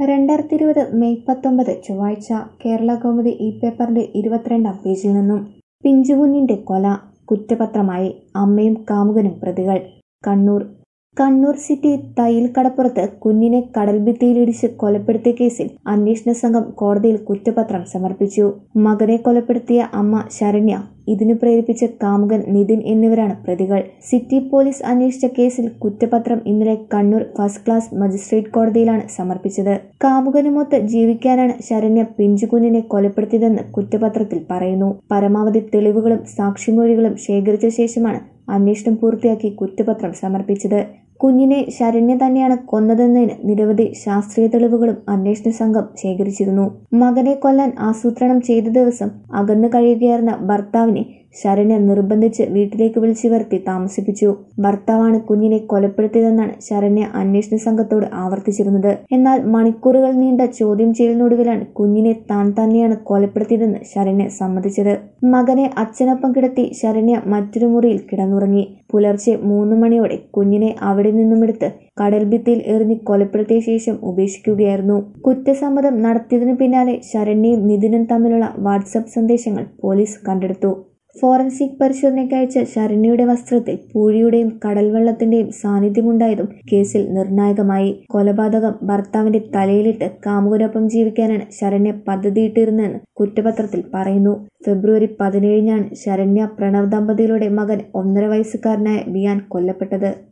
2020 May 19 ചൊവ്വാഴ്ച കേരളകൗമുദി പേപ്പറിന്റെ 22-ാം പേജിൽ നിന്നും പിഞ്ചുകുഞ്ഞിന്റെ കൊല കുറ്റപത്രമായി അമ്മയും കാമുകനും പ്രതികൾ. കണ്ണൂർ സിറ്റി തയ്യിൽ കടപ്പുറത്ത് കുഞ്ഞിനെ കടൽഭിത്തിയിലിടിച്ച് കൊലപ്പെടുത്തിയ കേസിൽ അന്വേഷണ സംഘം കോടതിയിൽ കുറ്റപത്രം സമർപ്പിച്ചു. മകനെ കൊലപ്പെടുത്തിയ അമ്മ ശരണ്യ, ഇതിനു പ്രേരിപ്പിച്ച കാമുകൻ നിതിൻ എന്നിവരാണ് പ്രതികൾ. സിറ്റി പോലീസ് അന്വേഷിച്ച കേസിൽ കുറ്റപത്രം ഇന്നലെ കണ്ണൂർ ഫസ്റ്റ് ക്ലാസ് മജിസ്ട്രേറ്റ് കോടതിയിലാണ് സമർപ്പിച്ചത്. കാമുകനുമൊത്ത് ജീവിക്കാനാണ് ശരണ്യ പിഞ്ചുകുഞ്ഞിനെ കൊലപ്പെടുത്തിയതെന്ന് കുറ്റപത്രത്തിൽ പറയുന്നു. പരമാവധി തെളിവുകളും സാക്ഷിമൊഴികളും ശേഖരിച്ച ശേഷമാണ് അന്വേഷണം പൂർത്തിയാക്കി കുറ്റപത്രം സമർപ്പിച്ചത്. കുഞ്ഞിനെ ശരണ്യ തന്നെയാണ് കൊന്നതെന്നതിന് നിരവധി ശാസ്ത്രീയ തെളിവുകളും അന്വേഷണ സംഘം ശേഖരിച്ചിരുന്നു. മകനെ കൊല്ലാൻ ആസൂത്രണം ചെയ്ത ദിവസം അകന്നു കഴിയുകയായിരുന്ന ഭർത്താവിനെ ശരണ്യ നിർബന്ധിച്ച് വീട്ടിലേക്ക് വിളിച്ചു വരുത്തി താമസിപ്പിച്ചു. ഭർത്താവാണ് കുഞ്ഞിനെ കൊലപ്പെടുത്തിയതെന്നാണ് ശരണ്യ അന്വേഷണ സംഘത്തോട് ആവർത്തിച്ചിരുന്നത്. എന്നാൽ മണിക്കൂറുകൾ നീണ്ട ചോദ്യം ചെയ്യലിനൊടുവിലാണ് കുഞ്ഞിനെ താൻ തന്നെയാണ് കൊലപ്പെടുത്തിയതെന്ന് ശരണ്യ സമ്മതിച്ചത്. മകനെ അച്ഛനൊപ്പം കിടത്തി ശരണ്യ മറ്റൊരു മുറിയിൽ കിടന്നുറങ്ങി. പുലർച്ചെ 3 മണിയോടെ കുഞ്ഞിനെ അവിടെ നിന്നുമെടുത്ത് കടൽഭിത്തിയിൽ എറിഞ്ഞ് കൊലപ്പെടുത്തിയ ശേഷം ഉപേക്ഷിക്കുകയായിരുന്നു. കുറ്റസമ്മതം നടത്തിയതിനു പിന്നാലെ ശരണ്യയും നിതിനും തമ്മിലുള്ള വാട്സ്ആപ്പ് സന്ദേശങ്ങൾ പോലീസ് കണ്ടെടുത്തു. ഫോറൻസിക് പരിശോധനയ്ക്കയച്ച ശരണ്യയുടെ വസ്ത്രത്തിൽ പൂഴിയുടെയും കടൽവെള്ളത്തിന്റെയും സാന്നിധ്യമുണ്ടായതും കേസിൽ നിർണായകമായി. കൊലപാതകം ഭർത്താവിന്റെ തലയിലിട്ട് കാമുകനൊപ്പം ജീവിക്കാനാണ് ശരണ്യ പദ്ധതിയിട്ടിരുന്നതെന്ന് കുറ്റപത്രത്തിൽ പറയുന്നു. ഫെബ്രുവരി 17-നാണ് ശരണ്യ പ്രണവ് ദമ്പതികളുടെ മകൻ 1.5 വയസ്സുകാരനായ വിയാൻ കൊല്ലപ്പെട്ടത്.